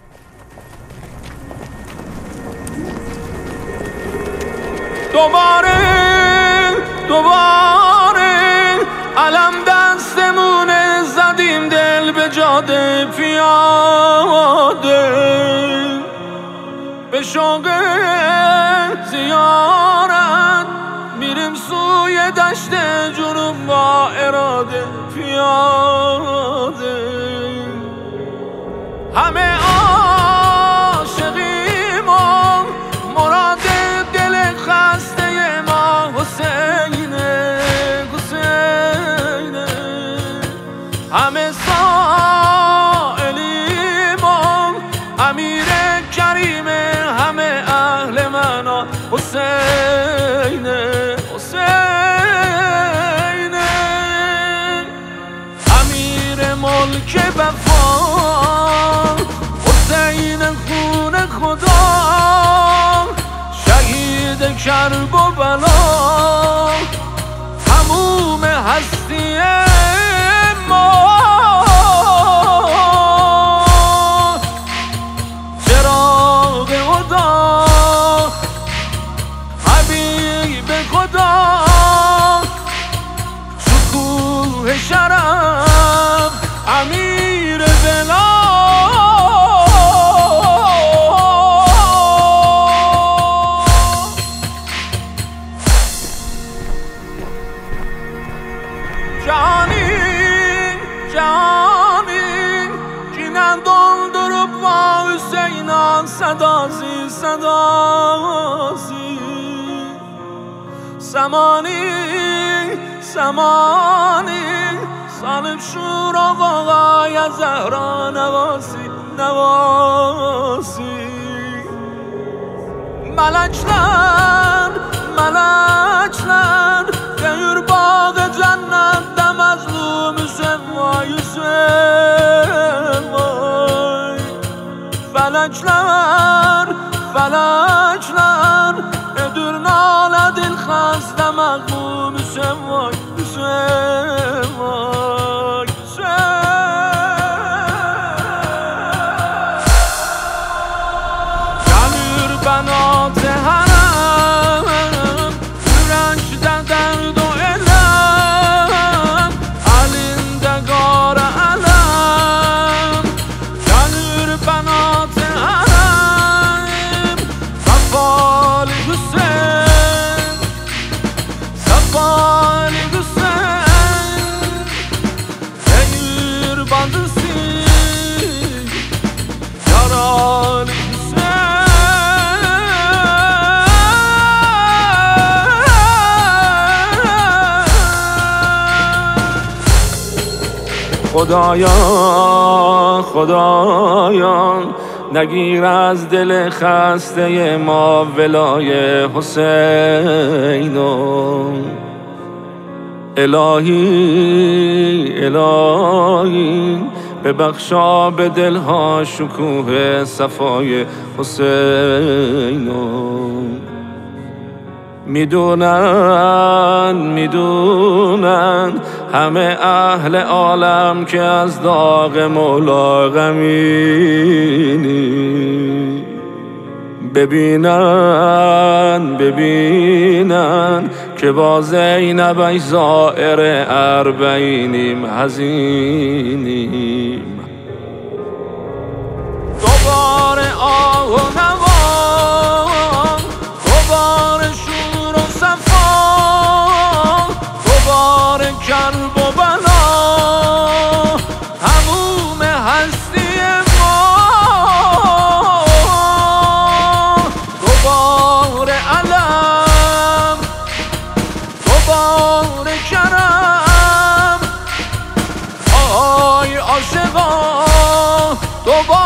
دوباره علم دستمونه، زدیم دل به جاده پیاده، به شوق زیارت میریم سوی دشت جنوب با اراده پیاده. همه عاشقیم و مراد دل خسته ما حسینه حسینه، همه سائلیم و امیر کریمه، همه اهل منا حسینه حسینه، امیر ملک وفا حسین خون خدا، شهید کرب و بلا، تموم هستی ما، چراغ خدا حبیب خدا، شکوه شرف امیر بلا. جانی کینن doldurup va Hüseyin'an sedası sedası، semani salib şurağa ya Zehra nevasi nevasi، melekler geyir bağı cennette mazlum Hüseyin vay Hüseyin vay. Felekler edir nale dil xəstə məğlum Hüseyin vay Hüseyin vay Hüseyin. Gəlir bənat hərəm ürəkdə dərd o eləm, əlində qara ələm. Gəlir bənat hərəm Səffali Hüseyin, Səffali Hüseyin, deyir bandısı yaralı خدایا نگیر از دل خسته ما ولای حسین. الهی ببخشا به دلها شکوه صفای حسین. میدونن همه اهل عالم که از داغ مولا غمینی، ببینن که با زینب زائر اربعینیم حزینیم. دوباره آه و نوا، دوباره شور و صفا، دوباره کرب و بلا، تموم هستی ما، دوباره علم، دوباره کرم، آی عاشقا دوباره